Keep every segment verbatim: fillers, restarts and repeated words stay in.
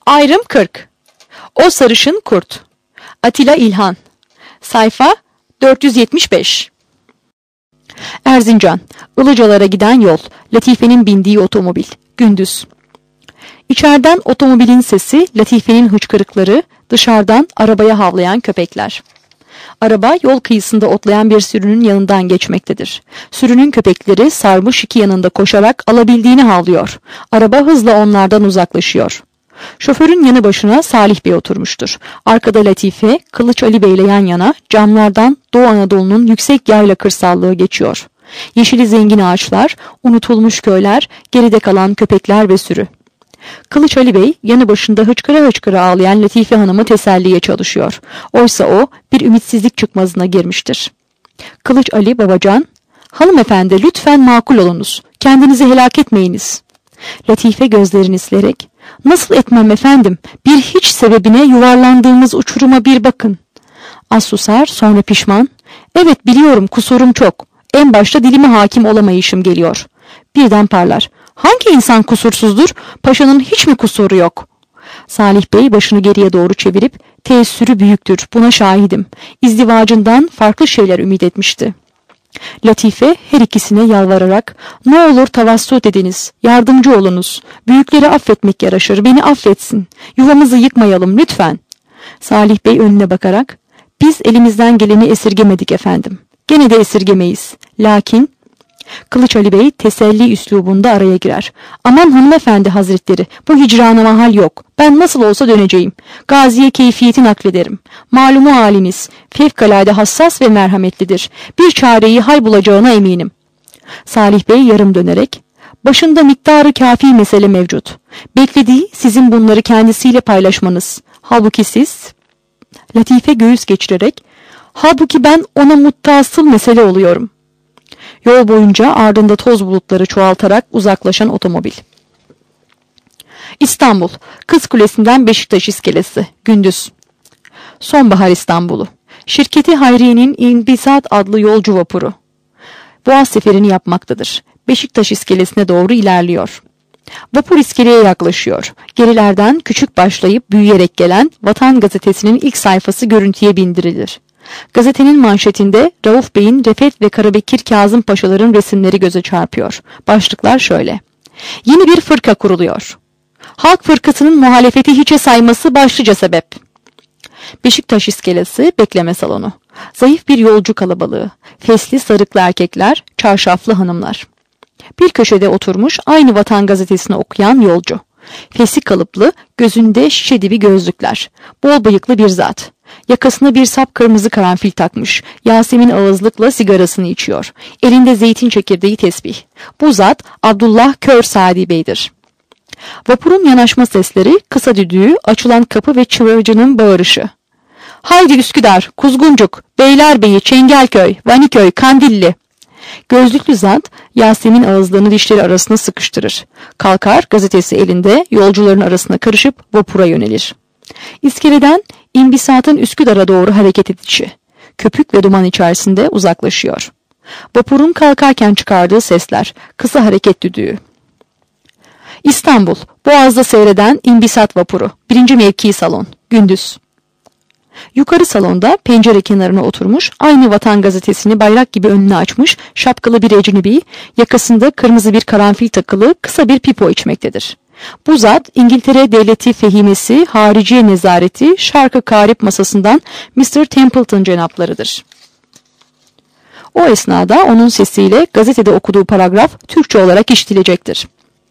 Ayrım kırk. O sarışın kurt. Atilla İlhan. Sayfa dört yüz yetmiş beş. Erzincan. Ilıcalara giden yol. Latife'nin bindiği otomobil. Gündüz. İçeriden otomobilin sesi, Latife'nin hıçkırıkları, dışarıdan arabaya havlayan köpekler. Araba yol kıyısında otlayan bir sürünün yanından geçmektedir. Sürünün köpekleri sarmış iki yanında koşarak alabildiğini havlıyor. Araba hızla onlardan uzaklaşıyor. Şoförün yanı başına Salih Bey oturmuştur. Arkada Latife, Kılıç Ali Bey ile yan yana camlardan Doğu Anadolu'nun yüksek yayla kırsallığı geçiyor. Yeşili zengin ağaçlar, unutulmuş köyler, geride kalan köpekler ve sürü. Kılıç Ali Bey yanı başında hıçkıra hıçkıra ağlayan Latife Hanım'ı teselliye çalışıyor. Oysa o bir ümitsizlik çıkmazına girmiştir. Kılıç Ali babacan, "Hanımefendi lütfen makul olunuz, kendinizi helak etmeyiniz." Latife gözlerini silerek, "Nasıl etmem efendim, bir hiç sebebine yuvarlandığımız uçuruma bir bakın." Az susar, sonra pişman, "Evet biliyorum, kusurum çok. En başta dilime hakim olamayışım geliyor." Birden parlar, "Hangi insan kusursuzdur? Paşanın hiç mi kusuru yok?" Salih Bey başını geriye doğru çevirip, "Teessürü büyüktür, buna şahidim. İzdivacından farklı şeyler ümit etmişti." Latife her ikisine yalvararak, "Ne olur tavassut ediniz, yardımcı olunuz. Büyükleri affetmek yaraşır, beni affetsin. Yuvamızı yıkmayalım lütfen." Salih Bey önüne bakarak, "Biz elimizden geleni esirgemedik efendim. Gene de esirgemeyiz. Lakin..." Kılıç Ali Bey teselli üslubunda araya girer. "Aman hanımefendi hazretleri, bu hicrana mahal yok. Ben nasıl olsa döneceğim. Gaziye keyfiyeti naklederim. Malumu haliniz fevkalade hassas ve merhametlidir. Bir çareyi hal bulacağına eminim." Salih Bey yarım dönerek, "Başında miktarı kafi mesele mevcut. Beklediği sizin bunları kendisiyle paylaşmanız. Halbuki siz..." Latife göğüs geçirerek, "Halbuki ben ona muttasıl mesele oluyorum." Yol boyunca ardında toz bulutları çoğaltarak uzaklaşan otomobil. İstanbul. Kız Kulesi'nden Beşiktaş iskelesi. Gündüz. Sonbahar İstanbul'u. Şirketi Hayriye'nin İnbisat adlı yolcu vapuru Boğaz seferini yapmaktadır. Beşiktaş iskelesine doğru ilerliyor. Vapur iskeleye yaklaşıyor. Gerilerden küçük başlayıp büyüyerek gelen Vatan Gazetesi'nin ilk sayfası görüntüye bindirilir. Gazetenin manşetinde Rauf Bey'in Refet ve Karabekir Kazım Paşaların resimleri göze çarpıyor. Başlıklar şöyle: "Yeni bir fırka kuruluyor. Halk fırkasının muhalefeti hiçe sayması başlıca sebep." Beşiktaş iskelesi bekleme salonu. Zayıf bir yolcu kalabalığı. Fesli sarıklı erkekler, çarşaflı hanımlar. Bir köşede oturmuş aynı Vatan Gazetesi'ni okuyan yolcu. Fesli kalıplı, gözünde şişe dibi gözlükler. Bol bıyıklı bir zat. Yakasına bir sap kırmızı karanfil takmış. Yasemin ağızlıkla sigarasını içiyor. Elinde zeytin çekirdeği tesbih. Bu zat Abdullah Kör Sadi Bey'dir. Vapurun yanaşma sesleri, kısa düdüğü, açılan kapı ve çıvırcının bağırışı. "Haydi Üsküdar, Kuzguncuk, Beylerbeyi, Çengelköy, Vaniköy, Kandilli." Gözlüklü zat Yasemin ağızlarını dişleri arasına sıkıştırır. Kalkar, gazetesi elinde yolcuların arasına karışıp vapura yönelir. İskeleden İnbisat'ın Üsküdar'a doğru hareket edişi. Köpük ve duman içerisinde uzaklaşıyor. Vapurun kalkarken çıkardığı sesler, kısa hareket düdüğü. İstanbul, Boğaz'da seyreden İnbisat vapuru. Birinci mevki salon. Gündüz. Yukarı salonda pencere kenarına oturmuş, aynı Vatan Gazetesi'ni bayrak gibi önüne açmış, şapkalı bir ecnebi, yakasında kırmızı bir karanfil takılı kısa bir pipo içmektedir. Bu zat İngiltere Devleti Fehimesi, Hariciye Nezareti, Şarkı Karip masasından mister Templeton cenaplarıdır. O esnada onun sesiyle gazetede okuduğu paragraf Türkçe olarak işitilecektir.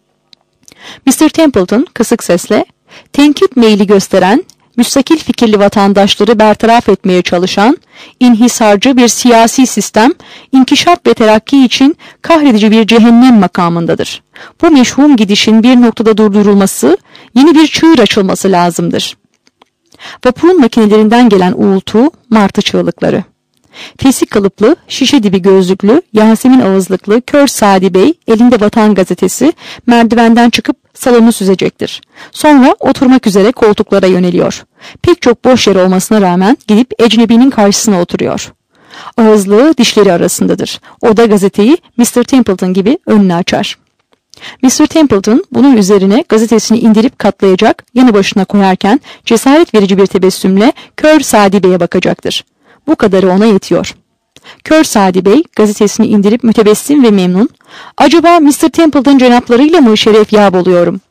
mister Templeton kısık sesle, "Tenkit meyli gösteren, müstakil fikirli vatandaşları bertaraf etmeye çalışan, inhisarcı bir siyasi sistem, inkişaf ve terakki için kahredici bir cehennem makamındadır. Bu meşhum gidişin bir noktada durdurulması, yeni bir çığır açılması lazımdır." Vapurun makinelerinden gelen uğultu, martı çığlıkları. Fesli kalıplı, şişe dibi gözlüklü, Yasemin ağızlıklı Kör Sadi Bey elinde Vatan Gazetesi merdivenden çıkıp salonu süzecektir. Sonra oturmak üzere koltuklara yöneliyor. Pek çok boş yer olmasına rağmen gidip ecnebinin karşısına oturuyor. Ağızlığı dişleri arasındadır. O da gazeteyi mister Templeton gibi önüne açar. mister Templeton bunun üzerine gazetesini indirip katlayacak, yanı başına koyarken cesaret verici bir tebessümle kör Sadi Bey'e bakacaktır. Bu kadarı ona yetiyor. Kör Sadi Bey gazetesini indirip mütebessim ve memnun, "Acaba mister Templeton cenaplarıyla mı şeref yap oluyorum?"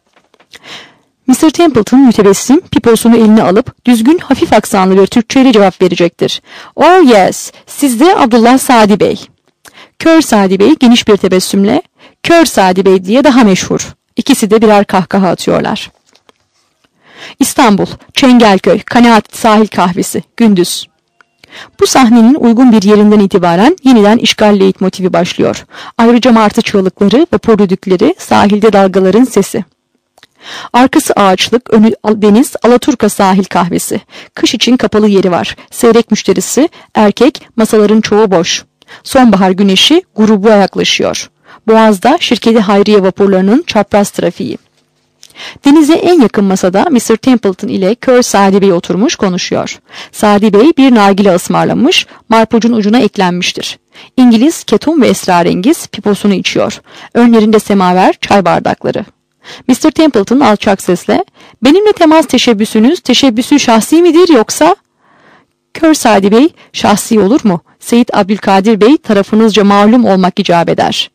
mister Templeton mütebessim piposunu eline alıp düzgün hafif aksanlı bir Türkçeyle cevap verecektir. "Oh yes, siz de Abdullah Sadi Bey." Kör Sadi Bey geniş bir tebessümle "Kör Sadi Bey" diye daha meşhur. İkisi de birer kahkaha atıyorlar. İstanbul, Çengelköy, Kanaat Sahil Kahvesi, gündüz. Bu sahnenin uygun bir yerinden itibaren yeniden işgal leitmotivi başlıyor. Ayrıca martı çığlıkları, vapur düdükleri, sahilde dalgaların sesi. Arkası ağaçlık, önü deniz, Alaturka Sahil Kahvesi. Kış için kapalı yeri var. Seyrek müşterisi, erkek, masaların çoğu boş. Sonbahar güneşi gruba yaklaşıyor. Boğaz'da şirketi Hayriye vapurlarının çapraz trafiği. Denize en yakın masada mister Templeton ile Kör Sadi Bey oturmuş konuşuyor. Sadi Bey bir nargile ısmarlamış, marpucun ucuna eklenmiştir. İngiliz, ketum ve esrarengiz piposunu içiyor. Önlerinde semaver, çay bardakları. mister Templeton alçak sesle, "Benimle temas teşebbüsünüz teşebbüsü şahsi midir yoksa?" Kör Sadi Bey, "Şahsi olur mu? Seyit Abdülkadir Bey tarafınızca malum olmak icap eder."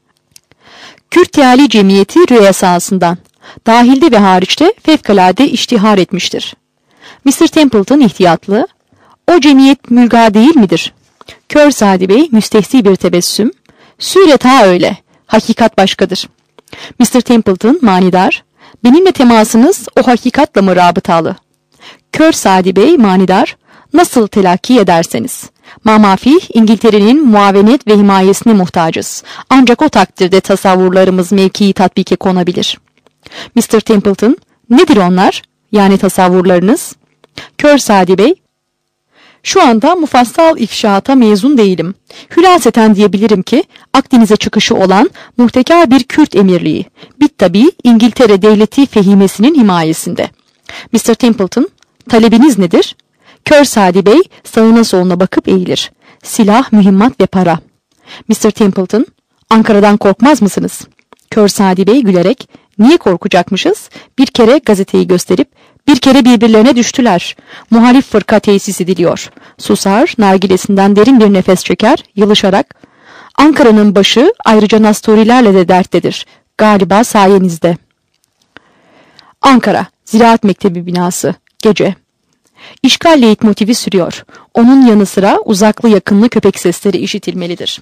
Kürt Teali Cemiyeti rüyasasından. Dahilde ve hariçte fevkalade iştihar etmiştir. mister Templeton ihtiyatlı, "O cemiyet mülga değil midir?" Kör Sadi Bey müstehsi bir tebessüm, "Süret ha öyle, hakikat başkadır." mister Templeton manidar, "Benimle temasınız o hakikatla mı rabıtalı?" Kör Sadi Bey manidar, "Nasıl telakki ederseniz. Mamafih İngiltere'nin muavenet ve himayesine muhtacız. Ancak o takdirde tasavvurlarımız mevkii tatbike konabilir." mister Templeton, "Nedir onlar? Yani tasavvurlarınız?" Kör Sadi Bey, "Şu anda mufassal ifşaata mezun değilim. Hülaseten diyebilirim ki Akdeniz'e çıkışı olan muhtekar bir Kürt emirliği, bittabi İngiltere devleti fehimesinin himayesinde." mister Templeton, "Talebiniz nedir?" Kör Sadi Bey sağına soluna bakıp eğilir. "Silah, mühimmat ve para." mister Templeton, "Ankara'dan korkmaz mısınız?" Kör Sadi Bey gülerek, "Niye korkacakmışız? Bir kere gazeteyi gösterip bir kere birbirlerine düştüler. Muhalif fırka tesis ediliyor." Susar, nargilesinden derin bir nefes çeker, yılışarak, "Ankara'nın başı ayrıca Nasturilerle de derttedir. Galiba sayenizde." Ankara, Ziraat Mektebi binası, gece. İşgal leitmotivi sürüyor. Onun yanı sıra uzaklı yakınlı köpek sesleri işitilmelidir.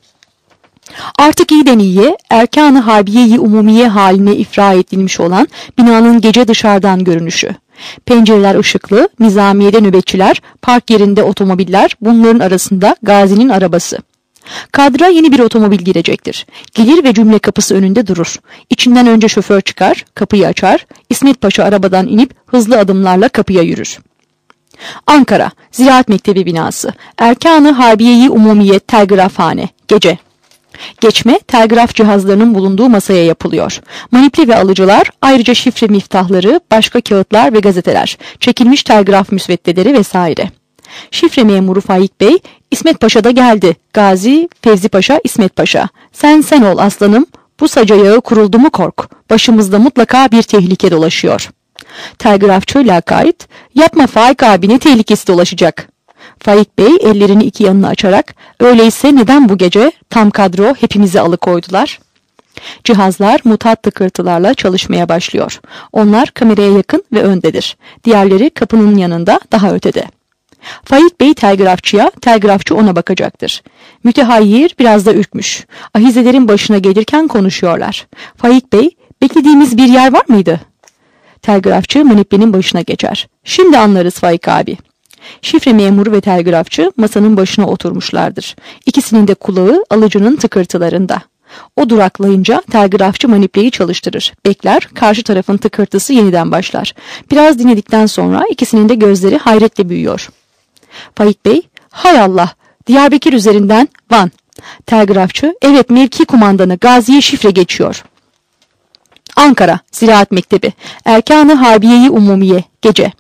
Artık iyiden iyiye, erkan-ı harbiye-i umumiye haline ifra edilmiş olan binanın gece dışarıdan görünüşü. Pencereler ışıklı, nizamiyede nöbetçiler, park yerinde otomobiller, bunların arasında Gazi'nin arabası. Kadra yeni bir otomobil girecektir. Gelir ve cümle kapısı önünde durur. İçinden önce şoför çıkar, kapıyı açar, İsmet Paşa arabadan inip hızlı adımlarla kapıya yürür. Ankara, Ziraat Mektebi binası, Erkan-ı Harbiye-i Umumiye Telgrafhane, gece. Geçme, telgraf cihazlarının bulunduğu masaya yapılıyor. Manipli ve alıcılar, ayrıca şifre miftahları, başka kağıtlar ve gazeteler, çekilmiş telgraf müsveddeleri vesaire. Şifre memuru Faik Bey, "İsmet Paşa da geldi. Gazi, Fevzi Paşa, İsmet Paşa. Sen sen ol aslanım, bu saca yağı kuruldu mu kork. Başımızda mutlaka bir tehlike dolaşıyor." Telgrafçı lakayt, "Yapma Faik abi, ne tehlikesi dolaşacak?" Faik Bey ellerini iki yanına açarak, "Öyleyse neden bu gece tam kadro hepimizi alıkoydular?" Cihazlar mutat tıkırtılarla çalışmaya başlıyor. Onlar kameraya yakın ve öndedir. Diğerleri kapının yanında, daha ötede. Faik Bey telgrafçıya, telgrafçı ona bakacaktır. Mütehayyir, biraz da ürkmüş. Ahizelerin başına gelirken konuşuyorlar. Faik Bey, "Beklediğimiz bir yer var mıydı?" Telgrafçı maniplenin başına geçer. "Şimdi anlarız Faik abi." Şifre memuru ve telgrafçı masanın başına oturmuşlardır. İkisinin de kulağı alıcının tıkırtılarında. O duraklayınca telgrafçı manipleyi çalıştırır. Bekler, karşı tarafın tıkırtısı yeniden başlar. Biraz dinledikten sonra ikisinin de gözleri hayretle büyüyor. Faik Bey, "Hay Allah, Diyarbakır üzerinden Van." Telgrafçı, "Evet, mevki kumandanı Gazi'ye şifre geçiyor." Ankara, Ziraat Mektebi, Erkan-ı Harbiye-i Umumiye, gece.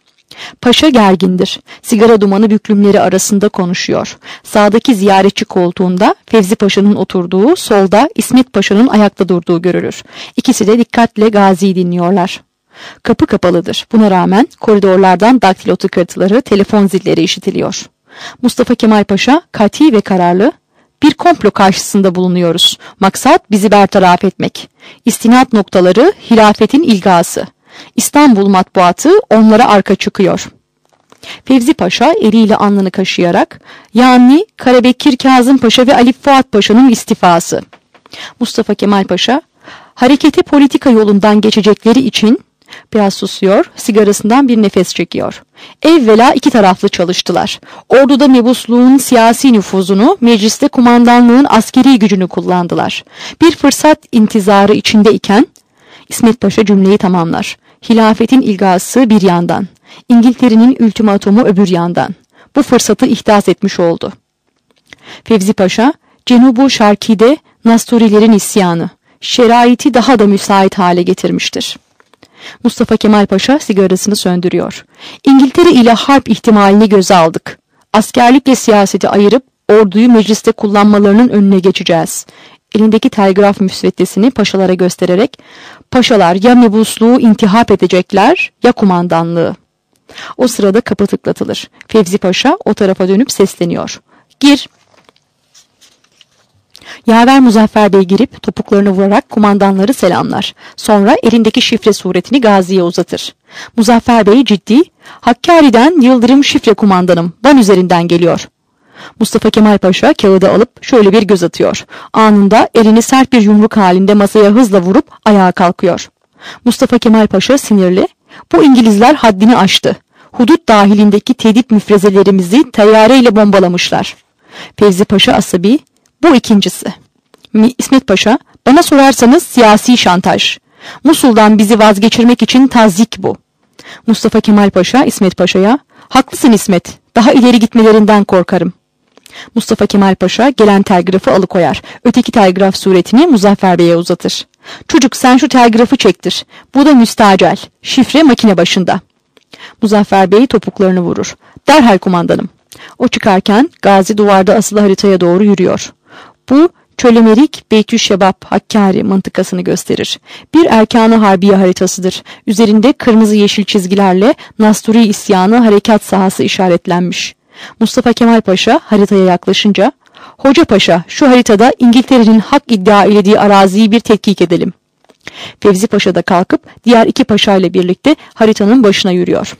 Paşa gergindir. Sigara dumanı büklümleri arasında konuşuyor. Sağdaki ziyaretçi koltuğunda Fevzi Paşa'nın oturduğu, solda İsmet Paşa'nın ayakta durduğu görülür. İkisi de dikkatle Gazi'yi dinliyorlar. Kapı kapalıdır. Buna rağmen koridorlardan daktilo tıkırtıları, telefon zilleri işitiliyor. Mustafa Kemal Paşa katî ve kararlı, "Bir komplo karşısında bulunuyoruz. Maksat bizi bertaraf etmek. İstinat noktaları hilafetin ilgası. İstanbul matbuatı onlara arka çıkıyor." Fevzi Paşa eliyle alnını kaşıyarak, "Yani Karabekir Kazım Paşa ve Ali Fuat Paşa'nın istifası." Mustafa Kemal Paşa, hareketi politika yolundan geçecekleri için biraz susuyor, sigarasından bir nefes çekiyor. Evvela iki taraflı çalıştılar. Orduda mebusluğun siyasi nüfuzunu, mecliste kumandanlığın askeri gücünü kullandılar. Bir fırsat intizarı içindeyken İsmet Paşa cümleyi tamamlar. Hilafetin ilgası bir yandan, İngiltere'nin ultimatomu öbür yandan. Bu fırsatı ihdas etmiş oldu. Fevzi Paşa, Cenubu Şarki'de Nasturilerin isyanı, şeraiti daha da müsait hale getirmiştir. Mustafa Kemal Paşa sigarasını söndürüyor. İngiltere ile harp ihtimalini göze aldık. Askerlikle siyaseti ayırıp orduyu mecliste kullanmalarının önüne geçeceğiz. Elindeki telgraf müsveddesini paşalara göstererek, paşalar ya mebusluğu intihap edecekler ya kumandanlığı. O sırada kapı tıklatılır. Fevzi Paşa o tarafa dönüp sesleniyor. "Gir." Yaver Muzaffer Bey girip topuklarını vurarak kumandanları selamlar. Sonra elindeki şifre suretini Gazi'ye uzatır. Muzaffer Bey ciddi, "Hakkari'den Yıldırım şifre kumandanım, Van üzerinden geliyor." Mustafa Kemal Paşa kağıdı alıp şöyle bir göz atıyor. Anında elini sert bir yumruk halinde masaya hızla vurup ayağa kalkıyor. Mustafa Kemal Paşa sinirli, "Bu İngilizler haddini aştı. Hudut dahilindeki tehdit müfrezelerimizi teyyareyle bombalamışlar." Fevzi Paşa asabi, "Bu ikincisi." İsmet Paşa, "Bana sorarsanız siyasi şantaj. Musul'dan bizi vazgeçirmek için tazyik bu." Mustafa Kemal Paşa İsmet Paşa'ya, "Haklısın İsmet, daha ileri gitmelerinden korkarım." Mustafa Kemal Paşa gelen telgrafı alıkoyar. Öteki telgraf suretini Muzaffer Bey'e uzatır. "Çocuk sen şu telgrafı çektir. Bu da müstacel. Şifre makine başında." Muzaffer Bey topuklarını vurur. "Derhal kumandanım." O çıkarken Gazi duvarda asılı haritaya doğru yürüyor. Bu Çölemerik Beytüşşebap Hakkari mıntıkasını gösterir. Bir erkanı harbiye haritasıdır. Üzerinde kırmızı yeşil çizgilerle Nasturi isyanı harekat sahası işaretlenmiş. Mustafa Kemal Paşa haritaya yaklaşınca, "Hoca Paşa, şu haritada İngiltere'nin hak iddia edildiği araziyi bir tetkik edelim." Fevzi Paşa da kalkıp diğer iki paşa ile birlikte haritanın başına yürüyor.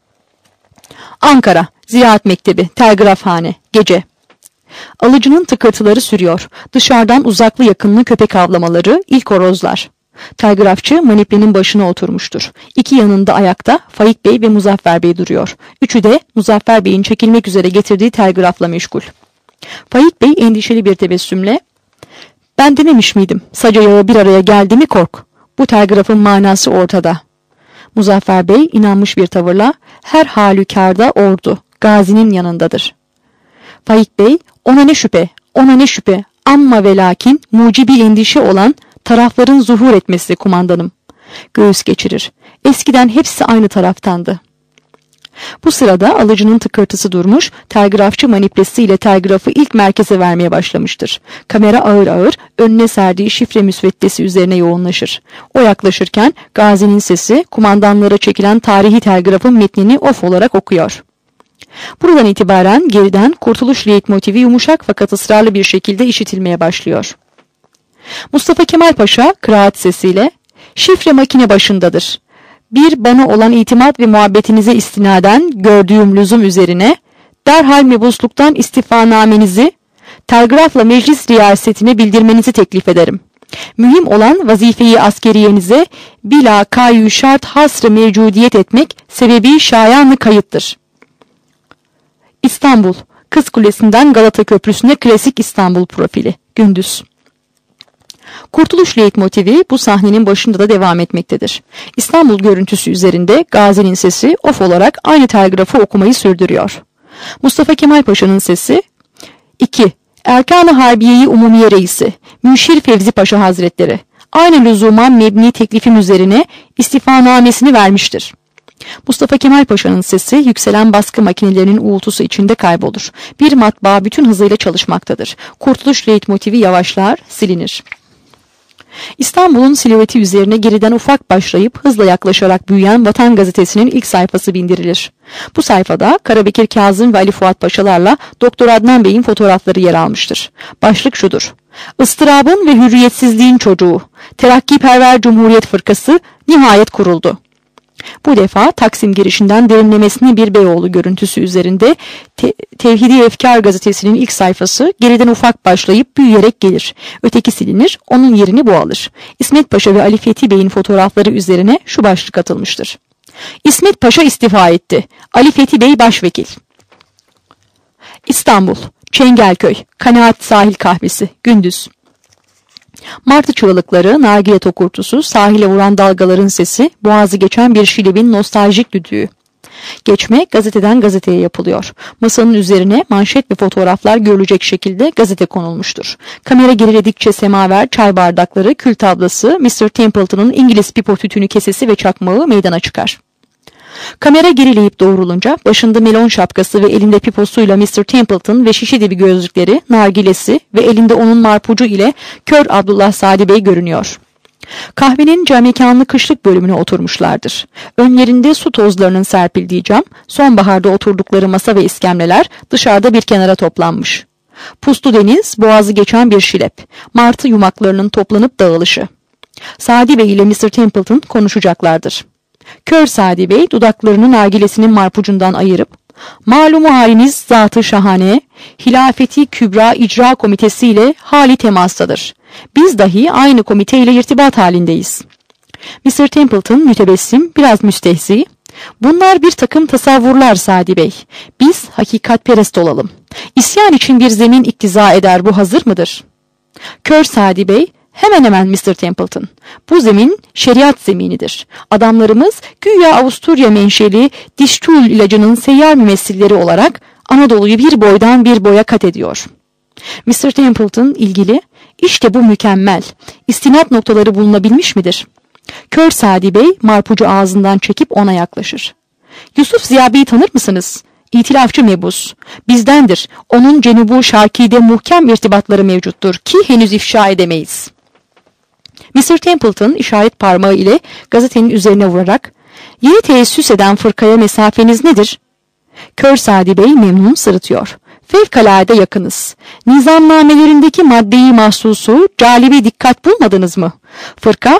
Ankara, Ziraat Mektebi, Telgrafhane, gece. Alıcının tıkırtıları sürüyor. Dışarıdan uzaklı yakınlı köpek avlamaları, ilk horozlar. Telgrafçı maniplenin başına oturmuştur. İki yanında ayakta Faik Bey ve Muzaffer Bey duruyor. Üçü de Muzaffer Bey'in çekilmek üzere getirdiği telgrafla meşgul. Faik Bey endişeli bir tebessümle, "Ben dememiş miydim? Sac ayağı bir araya geldi mi kork. Bu telgrafın manası ortada." Muzaffer Bey inanmış bir tavırla, "Her halükarda ordu Gazi'nin yanındadır." Faik Bey, "Ona ne şüphe, ona ne şüphe. Amma ve lakin mucibi endişe olan tarafların zuhur etmesi kumandanım." Göğüs geçirir. "Eskiden hepsi aynı taraftandı." Bu sırada alıcının tıkırtısı durmuş, telgrafçı maniplesiyle telgrafı ilk merkeze vermeye başlamıştır. Kamera ağır ağır önüne serdiği şifre müsveddesi üzerine yoğunlaşır. O yaklaşırken Gazi'nin sesi kumandanlara çekilen tarihi telgrafın metnini of olarak okuyor. Buradan itibaren geriden kurtuluş leitmotivi yumuşak fakat ısrarlı bir şekilde işitilmeye başlıyor. Mustafa Kemal Paşa kıraat sesiyle, "Şifre makine başındadır. Bir bana olan itimat ve muhabbetinize istinaden gördüğüm lüzum üzerine derhal mebusluktan istifanamenizi telgrafla meclis riyasetine bildirmenizi teklif ederim. Mühim olan vazifeyi askeriyenize bila kayyü şart hasrı mevcudiyet etmek sebebi şayanlı kayıttır." İstanbul, Kız Kulesi'nden Galata Köprüsü'ne klasik İstanbul profili. Gündüz. Kurtuluş leitmotivi bu sahnenin başında da devam etmektedir. İstanbul görüntüsü üzerinde Gazi'nin sesi of olarak aynı telgrafı okumayı sürdürüyor. Mustafa Kemal Paşa'nın sesi iki. Erkan-ı Harbiye-i Umumiye Reisi Müşir Fevzi Paşa Hazretleri aynı lüzuma mebni teklifim üzerine istifanamesini vermiştir. Mustafa Kemal Paşa'nın sesi yükselen baskı makinelerinin uğultusu içinde kaybolur. Bir matbaa bütün hızıyla çalışmaktadır. Kurtuluş leitmotifi yavaşlar, silinir. İstanbul'un silüeti üzerine geriden ufak başlayıp hızla yaklaşarak büyüyen Vatan Gazetesi'nin ilk sayfası bindirilir. Bu sayfada Karabekir Kazım ve Ali Fuat Paşalarla Doktor Adnan Bey'in fotoğrafları yer almıştır. Başlık şudur: Istırabın ve hürriyetsizliğin çocuğu, Terakkiperver Cumhuriyet Fırkası nihayet kuruldu. Bu defa Taksim girişinden derinlemesine bir Beyoğlu görüntüsü üzerinde Te Tevhidi Efkar gazetesinin ilk sayfası geriden ufak başlayıp büyüyerek gelir. Öteki silinir, onun yerini bu alır. İsmet Paşa ve Ali Fethi Bey'in fotoğrafları üzerine şu başlık atılmıştır: İsmet Paşa istifa etti. Ali Fethi Bey başvekil. İstanbul, Çengelköy, Kanaat Sahil Kahvesi, gündüz. Martı çığlıkları, nargile tokurtusu, sahile vuran dalgaların sesi, boğazı geçen bir şilebin nostaljik düdüğü. Geçme gazeteden gazeteye yapılıyor. Masanın üzerine manşet ve fotoğraflar görülecek şekilde gazete konulmuştur. Kamera geriledikçe semaver, çay bardakları, kül tablası, mister Templeton'ın İngiliz pipo tütünü kesesi ve çakmağı meydana çıkar. Kamera gerileyip doğrulunca başında melon şapkası ve elinde piposuyla mister Templeton ve şişe dibi gözlükleri, nargilesi ve elinde onun marpucu ile Kör Abdullah Sadi Bey görünüyor. Kahvenin camekanlı kışlık bölümüne oturmuşlardır. Önlerinde su tozlarının serpildiği cam, sonbaharda oturdukları masa ve iskemleler dışarıda bir kenara toplanmış. Puslu deniz, boğazı geçen bir şilep, martı yumaklarının toplanıp dağılışı. Sadi Bey ile mister Templeton konuşacaklardır. Kör Sadi Bey dudaklarını nargilesinin marpucundan ayırıp, malumu haliniz zatı şahane, Hilafeti Kübra İcra Komitesi ile hali temastadır. Biz dahi aynı komite ile irtibat halindeyiz. mister Templeton mütebessim, biraz müstehzi. Bunlar bir takım tasavvurlar Sadi Bey. Biz hakikatperest olalım. İsyan için bir zemin iktiza eder, bu hazır mıdır? Kör Sadi Bey, hemen hemen mister Templeton. Bu zemin şeriat zeminidir. Adamlarımız güya Avusturya menşeli dişçul ilacının seyyar mümessilleri olarak Anadolu'yu bir boydan bir boya kat ediyor. mister Templeton ilgili, işte bu mükemmel. İstinat noktaları bulunabilmiş midir? Kör Sadi Bey marpucu ağzından çekip ona yaklaşır. Yusuf Ziya Bey'i tanır mısınız? İtilafçı mebus. Bizdendir. Onun Cenubu Şarki'de muhkem irtibatları mevcuttur ki henüz ifşa edemeyiz. mister Templeton işaret parmağı ile gazetenin üzerine vurarak, yeni teessüs eden fırkaya mesafeniz nedir? Kör Sadi Bey memnun sırıtıyor. Fevkalade yakınız. Nizamnamelerindeki maddeyi mahsusu, calibi dikkat bulmadınız mı? Fırka,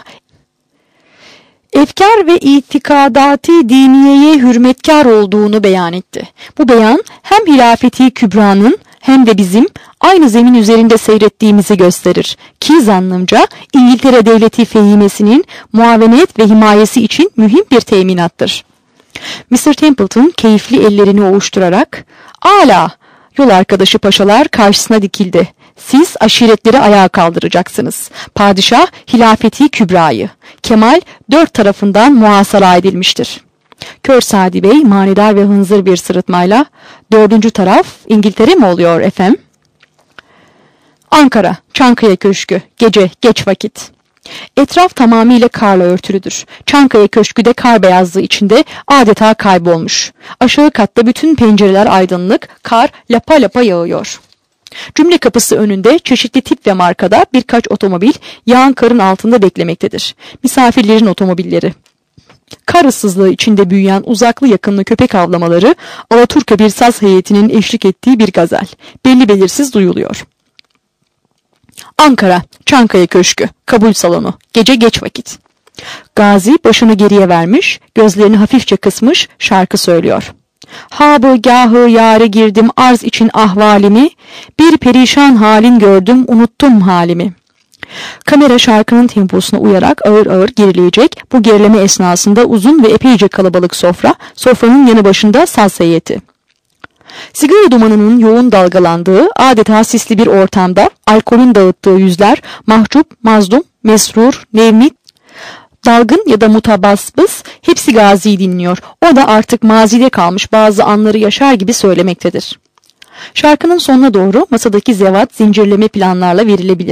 efkar ve itikadati diniyeye hürmetkar olduğunu beyan etti. Bu beyan hem Hilafeti Kübra'nın hem de bizim aynı zemin üzerinde seyrettiğimizi gösterir ki zannımca İngiltere Devleti fehimesinin muavenet ve himayesi için mühim bir teminattır. mister Templeton keyifli ellerini ovuşturarak, "Âlâ!" Yol arkadaşı paşalar karşısına dikildi. Siz aşiretleri ayağa kaldıracaksınız. Padişah Hilafeti Kübra'yı. Kemal dört tarafından muhasara edilmiştir. Kör Sadi Bey manidar ve hınzır bir sırıtmayla, dördüncü taraf İngiltere mi oluyor efem? Ankara, Çankaya Köşkü, gece, geç vakit. Etraf tamamıyla karla örtülüdür. Çankaya Köşkü de kar beyazlığı içinde adeta kaybolmuş. Aşağı katta bütün pencereler aydınlık, kar lapa lapa yağıyor. Cümle kapısı önünde çeşitli tip ve markada birkaç otomobil yağan karın altında beklemektedir. Misafirlerin otomobilleri. Kar ıssızlığı içinde büyüyen uzaklı yakınlı köpek avlamaları, alaturka bir saz heyetinin eşlik ettiği bir gazel. Belli belirsiz duyuluyor. Ankara, Çankaya Köşkü, kabul salonu, gece geç vakit. Gazi başını geriye vermiş, gözlerini hafifçe kısmış, şarkı söylüyor. Habı gahı yâre girdim arz için ahvalimi, bir perişan halin gördüm unuttum halimi. Kamera şarkının temposuna uyarak ağır ağır gerileyecek. Bu gerileme esnasında uzun ve epeyce kalabalık sofra, sofranın yanı başında saz heyeti. Sigara dumanının yoğun dalgalandığı, adeta sisli bir ortamda alkolün dağıttığı yüzler mahcup, mazlum, mesrur, nevmit, dalgın ya da mutabassız hepsi Gazi'yi dinliyor. O da artık mazide kalmış bazı anları yaşar gibi söylemektedir. Şarkının sonuna doğru masadaki zevat zincirleme planlarla verilebilir.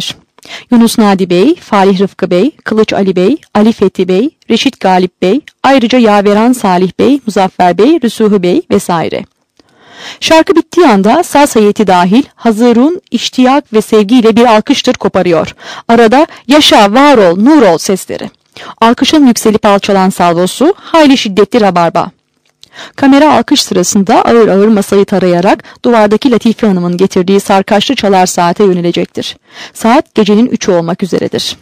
Yunus Nadi Bey, Falih Rıfkı Bey, Kılıç Ali Bey, Ali Fethi Bey, Reşit Galip Bey, ayrıca Yaveran Salih Bey, Muzaffer Bey, Rüsuhu Bey vesaire. Şarkı bittiği anda saz heyeti dahil hazırun iştiyak ve sevgiyle bir alkıştır koparıyor. Arada yaşa, var ol, nur ol sesleri. Alkışın yükselip alçalan salvosu, hayli şiddetli rabarba. Kamera alkış sırasında ağır ağır masayı tarayarak duvardaki Latife Hanım'ın getirdiği sarkaçlı çalar saate yönelecektir. Saat gecenin üçü olmak üzeredir.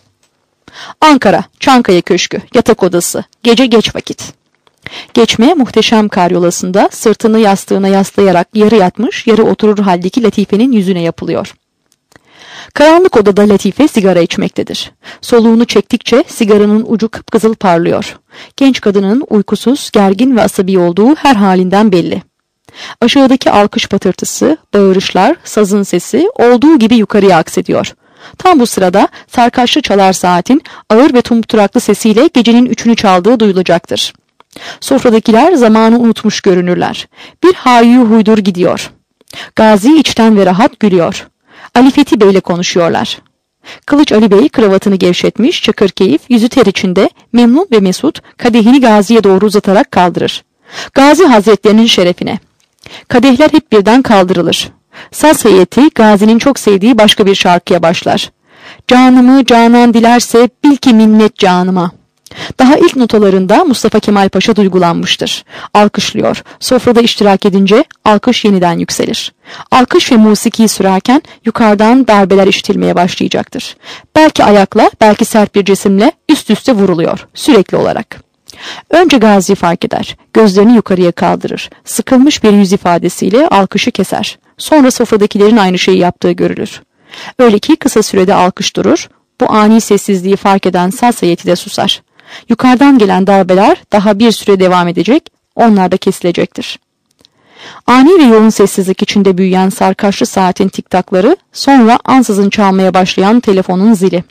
Ankara, Çankaya Köşkü, yatak odası, gece geç vakit. Geçme muhteşem karyolasında sırtını yastığına yaslayarak yarı yatmış, yarı oturur haldeki Latife'nin yüzüne yapılıyor. Karanlık odada Latife sigara içmektedir. Soluğunu çektikçe sigaranın ucu kıpkızıl parlıyor. Genç kadının uykusuz, gergin ve asabi olduğu her halinden belli. Aşağıdaki alkış patırtısı, bağırışlar, sazın sesi olduğu gibi yukarıya aksediyor. Tam bu sırada sarkaçlı çalar saatin ağır ve tumturaklı sesiyle gecenin üçünü çaldığı duyulacaktır. Sofradakiler zamanı unutmuş görünürler. Bir hayyu huydur gidiyor. Gazi içten ve rahat gülüyor. Ali Fethi Bey ile konuşuyorlar. Kılıç Ali Bey kravatını gevşetmiş, çakır keyif, yüzü ter içinde, memnun ve mesut kadehini Gazi'ye doğru uzatarak kaldırır. Gazi Hazretlerinin şerefine. Kadehler hep birden kaldırılır. Saz heyeti Gazi'nin çok sevdiği başka bir şarkıya başlar. Canımı canan dilerse bil ki minnet canıma. Daha ilk notalarında Mustafa Kemal Paşa duygulanmıştır. Alkışlıyor. Sofrada iştirak edince alkış yeniden yükselir. Alkış ve musiki sürerken yukarıdan darbeler işitilmeye başlayacaktır. Belki ayakla, belki sert bir cisimle üst üste vuruluyor. Sürekli olarak. Önce Gazi fark eder. Gözlerini yukarıya kaldırır. Sıkılmış bir yüz ifadesiyle alkışı keser. Sonra sofradakilerin aynı şeyi yaptığı görülür. Öyle ki kısa sürede alkış durur. Bu ani sessizliği fark eden saz heyeti de susar. Yukarıdan gelen darbeler daha bir süre devam edecek, onlar da kesilecektir. Ani ve yoğun sessizlik içinde büyüyen sarkaçlı saatin tiktakları, sonra ansızın çalmaya başlayan telefonun zili.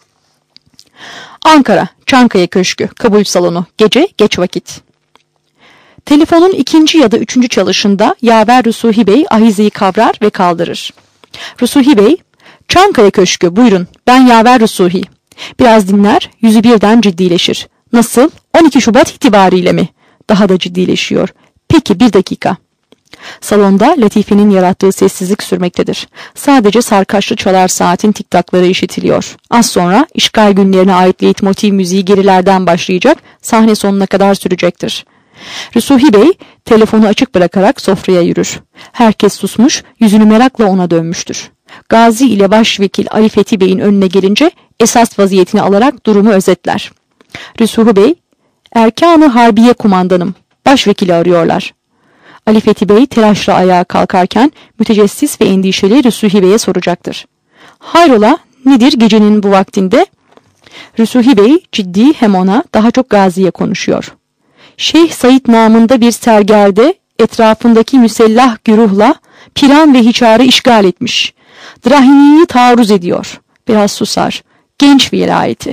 Ankara, Çankaya Köşkü, kabul salonu, gece geç vakit. Telefonun ikinci ya da üçüncü çalışında yaver Rüsuhi Bey ahizeyi kavrar ve kaldırır. Rüsuhi Bey, Çankaya Köşkü, buyurun, ben yaver Rüsuhi. Biraz dinler, yüzü birden ciddileşir. Nasıl? on iki Şubat itibariyle mi? Daha da ciddileşiyor. Peki, bir dakika. Salonda Latife'nin yarattığı sessizlik sürmektedir. Sadece sarkaçlı çalar saatin tiktakları işitiliyor. Az sonra işgal günlerine ait leitmotiv müziği gerilerden başlayacak, sahne sonuna kadar sürecektir. Rüsuhi Bey telefonu açık bırakarak sofraya yürür. Herkes susmuş, yüzünü merakla ona dönmüştür. Gazi ile Başvekil Ali Fethi Bey'in önüne gelince esas vaziyetini alarak durumu özetler. Rüsuhi Bey, Erkan-ı Harbiye kumandanım, başvekili arıyorlar. Ali Fethi Bey telaşla ayağa kalkarken mütecessis ve endişeli Rüsuhi Bey'e soracaktır. Hayrola, nedir gecenin bu vaktinde? Rüsuhi Bey ciddi hem ona daha çok Gazi'ye konuşuyor. Şeyh Said namında bir sergerde etrafındaki müsellah güruhla Piran ve Hiçar'ı işgal etmiş. Drahini'yi taarruz ediyor. Biraz susar. Genç vilayeti.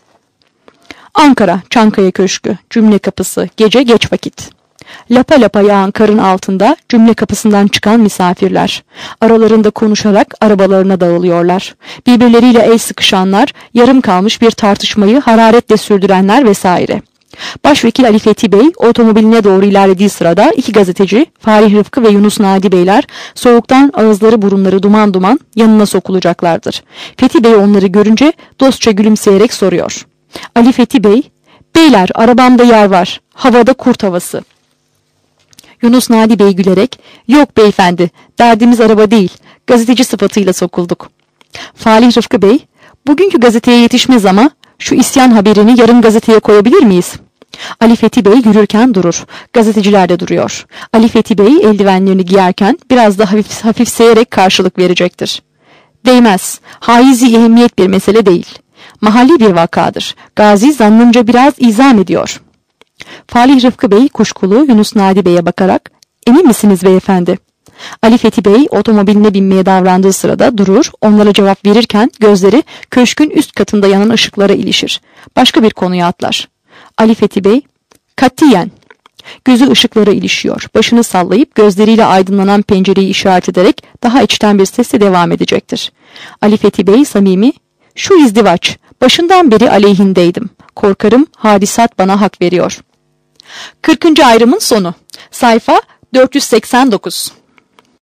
Ankara, Çankaya Köşkü, cümle kapısı, gece geç vakit. Lapa lapa yağan karın altında cümle kapısından çıkan misafirler. Aralarında konuşarak arabalarına dağılıyorlar. Birbirleriyle el sıkışanlar, yarım kalmış bir tartışmayı hararetle sürdürenler vesaire. Başvekil Ali Fethi Bey otomobiline doğru ilerlediği sırada iki gazeteci Falih Rıfkı ve Yunus Nadi Beyler soğuktan ağızları burunları duman duman yanına sokulacaklardır. Fethi Bey onları görünce dostça gülümseyerek soruyor. Ali Fethi Bey, beyler arabamda yer var, havada kurt havası. Yunus Nadi Bey gülerek, yok beyefendi, derdimiz araba değil, gazeteci sıfatıyla sokulduk. Falih Rıfkı Bey, bugünkü gazeteye yetişmez ama şu isyan haberini yarın gazeteye koyabilir miyiz? Ali Fethi Bey yürürken durur. Gazeteciler de duruyor. Ali Fethi Bey eldivenlerini giyerken biraz da hafif, hafifseyerek karşılık verecektir. Değmez. Haizi ehemmiyet bir mesele değil. Mahalli bir vakadır. Gazi zannımca biraz izam ediyor. Falih Rıfkı Bey kuşkulu Yunus Nadi Bey'e bakarak, emin misiniz beyefendi? Ali Fethi Bey otomobiline binmeye davrandığı sırada durur, onlara cevap verirken gözleri köşkün üst katında yanan ışıklara ilişir. Başka bir konuya atlar. Ali Fethi Bey, katiyen. Gözü ışıklara ilişiyor. Başını sallayıp gözleriyle aydınlanan pencereyi işaret ederek daha içten bir sesle devam edecektir. Ali Fethi Bey samimi, şu izdivaç, başından beri aleyhindeydim. Korkarım hadisat bana hak veriyor. kırkıncı ayrımın sonu. Sayfa dört yüz seksen dokuz.